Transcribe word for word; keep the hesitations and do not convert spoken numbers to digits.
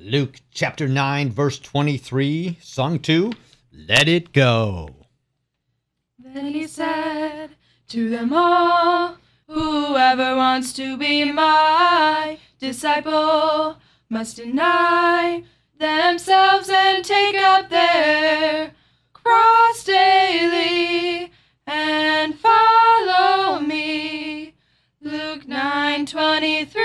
Luke chapter nine, verse twenty-three, song two, Let It Go. Then he said to them all, whoever wants to be my disciple must deny themselves and take up their cross daily and follow me. Luke nine twenty-three.